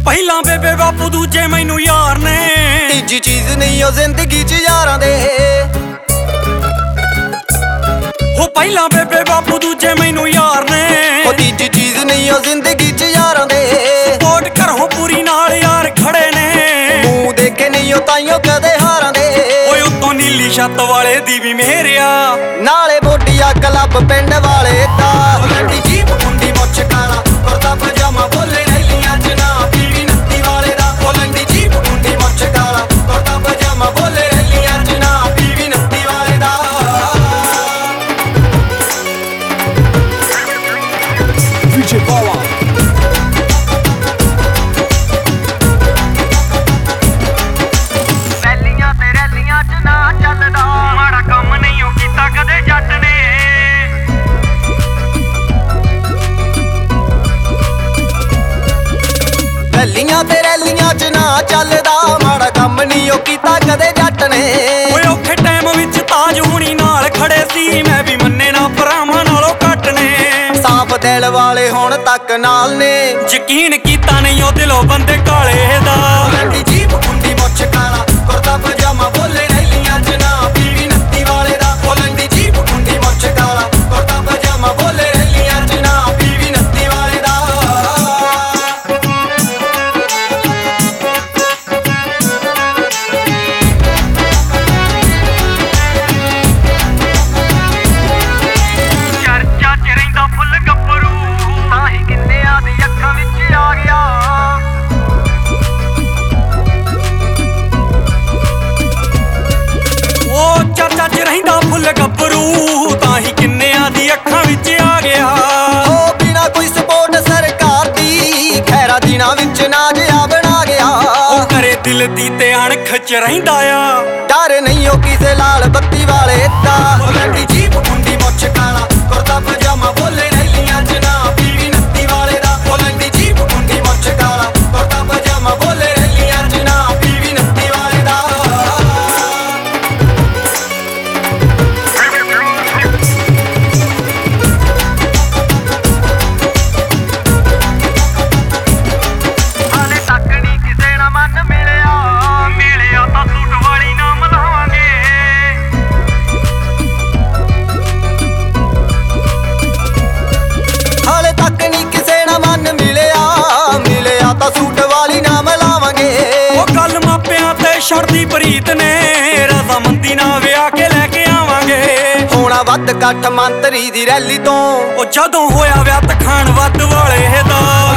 ਪਹਿਲਾਂ ਬੇਬੇ ਬਾਪੂ ਦੂਜੇ ਮੈਨੂੰ ਯਾਰ ਨੇ। ਤੀਜੀ ਚੀਜ਼ ਨਹੀਂ ਉਹ ਜ਼ਿੰਦਗੀ 'ਚ ਯਾਰਾਂ ਦੇ। ਹੋ ਪਹਿਲਾਂ ਬੇਬੇ ਬਾਪੂ ਦੂਜੇ ਮੈਨੂੰ ਯਾਰ ਨੇ। ਉਹ ਤੀਜੀ ਚੀਜ਼ ਨਹੀਂ ਉਹ ਜ਼ਿੰਦਗੀ 'ਚ ਯਾਰਾਂ ਦੇ। ਸਪੋਰਟ ਘਰੋਂ ਪੂਰੀ ਨਾਲ ਯਾਰ ਖੜੇ ਨੇ। ਮੂੰਹ ਦੇਖੇ ਨਹੀਂ ਉਹ ਤਾਈਓ ਕਦੇ ਹਾਰਾਂ ਦੇ। ਓਏ ਉੱਤੋਂ ਨੀਲੀ ਛੱਤ ਵਾਲੇ ਦੀ ਵੀ ਮੇਰਿਆ, ਨਾਲੇ ਮੋਢੀਆ ਕਲੱਬ ਪਿੰਡ ਵਾਲੇ ਦਾ। ਲੰਡੀ ਜੀਪ ਮੁੰਡੀ ਮੁੱਛ ਕਾਲਾ ਕੁਰਤਾ ਪਜਾਮਾ ਬੋਲੇ ਰੈਲੀਆਂ 'ਚ ਨਾ ਪੀੜੀ ਨੱਤੀ ਵਾਲੇ ਦਾ। ਉਹ ਲੰਡੀ ਜੀਪ ਮੁੰਡੀ ਮੁੱਛ ਕਾਲਾ ਕੁਰਤਾ ਪਜਾਮਾ ਬੋਲੇ ਰੈਲੀਆਂ 'ਚ ਨਾ ਪੀੜੀ ਨੱਤੀ ਵਾਲੇ ਦਾ। DJ Bala ਰੈਲੀਆਂ 'ਚ ਨਾ ਚੱਲਦਾ, ਮਾੜਾ ਕੰਮ ਨਹੀਂ ਉਹ ਕੀਤਾ ਕਦੇ ਜੱਟ ਨੇ। ਰੈਲੀਆਂ ਤੇ ਰੈਲੀਆਂ 'ਚ ਨਾ ਚੱਲਦਾ, ਮਾੜਾ ਕੰਮ ਨਹੀਂ ਉਹ ਕੀਤਾ ਕਦੇ ਜੱਟ ਨੇ। ਓਏ ਔਖੇ ਟਾਈਮ ਵਿੱਚ ਤਾਜ ਹੁਣੀ ਨਾਲ ਖੜੇ ਸੀ, ਮੈਂ ਵੀ ਮੰਨੇ ਨਾ ਭਰਾਵਾਂ ਨਾਲੋਂ ਘੱਟ ਨੇ। ਸਾਫ ਦਿਲ ਵਾਲੇ ਹੁਣ ਤੱਕ ਨਾਲ ਨੇ, ਯਕੀਨ ਕੀਤਾ ਨਹੀਂ ਉਹ ਦਿਲੋਂ ਬੰਦੇ ਕਾਲੇ ਦਾ। ਲੰਡੀ ਜੀਪ ਮੁੰਡੀ ਮੁੱਛ ਕਾਲਾ ਕੁਰਤਾ ਪਜਾਮਾ ਬੋਲੇ ਰੈਲੀਆਂ 'ਚ ਨਾ ਪੀੜੀ ਨੱਤੀ ਵਾਲੇ ਦਾ। ਉਹ ਲੰਡੀ ਜੀਪ ਮੁੰਡੀ ਮੁੱਛ ਕਾਲਾ ਕੁਰਤਾ ਪਜਾਮਾ ਬੋਲੇ ਰੈਲੀਆਂ 'ਚ ਨਾ ਪੀੜੀ ਨੱਤੀ ਵਾਲੇ ਦਾ। ਚਰਚਾ 'ਚ ਰਹਿੰਦਾ ਫੁੱਲ ਗੱਭਰੂ, ਤਾਂ ਹੀ ਕਿੰਨਿਆਂ ਦੀ ਅੱਖਾਂ ਵਿੱਚ ਆ ਗਿਆ। ਉਹ ਚਰਚਾ 'ਚ ਰਹਿੰਦਾ ਫੁੱਲ ਗੱਭਰੂ, ਤਾਂ ਹੀ ਕਿੰਨਿਆਂ ਦੀ ਅੱਖਾਂ ਵਿੱਚ ਆ ਗਿਆ। ਉਹ ਬਿਨਾ ਕੋਈ ਸਪੋਰਟ ਸਰਕਾਰ ਦੀ, ਖੈਰਾ ਦਿਨਾਂ ਵਿੱਚ ਨਾ ਜਿਆ ਬਣਾ ਗਿਆ। ਉਹ ਕਰੇ ਦਿਲ ਦੀ ਤੇ ਅਣਖ 'ਚ ਰਹਿੰਦਾ ਆ, ਡਰ ਨਹੀਂ ਉਹ ਕਿਸੇ ਲਾਲ ਬੱਤੀ ਵਾਲੇ ਦਾ। ਉਹ ਲੰਡੀ ਜੀਪ ਮੁੰਡੀ ਮੁੱਛ ਕਾਲਾ ਕੁਰਤਾ ਪਜਾਮਾ ਬੋਲੇ ਰੈਲੀਆਂ 'ਚ ਨਾ ਪੀੜੀ ਨੱਤੀ ਵਾਲੇ ਦਾ। ਉਹ ਲੰਡੀ ਜੀਪ ਮੁੰਡੀ ਮੁੱਛ ਕਾਲਾ ਕੁਰਤਾ ਪਜਾਮਾ ਬੋਲੇ ਰੈਲੀਆਂ 'ਚ ਨਾ ਪੀੜੀ ਨੱਤੀ ਵਾਲੇ ਦਾ। ਹਾਲੇ ਤੱਕ ਨਹੀਂ ਕਿਸੇ ਨਾਲ ਮਨ ਮਿਲਿਆ, ਮਿਲਿਆ ਤਾਂ ਸੂਟ ਵਾਲੀ ਨਾਮ ਲਾਵਾਂਗੇ। ਹਾਲੇ ਤੱਕ ਨਹੀਂ ਕਿਸੇ ਨਾਲ ਮਨ ਮਿਲਿਆ, ਮਿਲਿਆ ਤਾਂ ਸੂਟ ਵਾਲੀ ਨਾਮ ਲਾਵਾਂਗੇ। ਉਹ ਗੱਲ ਮਾਪਿਆਂ ਤੇ ਛੱਡਦੀ ਪ੍ਰੀਤ ਨੇ, ਰਜ਼ਾਮੰਦੀ ਨਾਲ ਵਿਆਹ ਕੇ ਲੈ ਕੇ ਆਵਾਂਗੇ। ਹੋਣਾ ਵੱਧ ਇਕੱਠ ਮੰਤਰੀ ਦੀ ਰੈਲੀ ਤੋਂ, ਉਹ ਜਦੋਂ ਹੋਇਆ ਵਿਆਹ ਤਖਾਣ ਵੱਧ ਵਾਲੇ ਦਾ।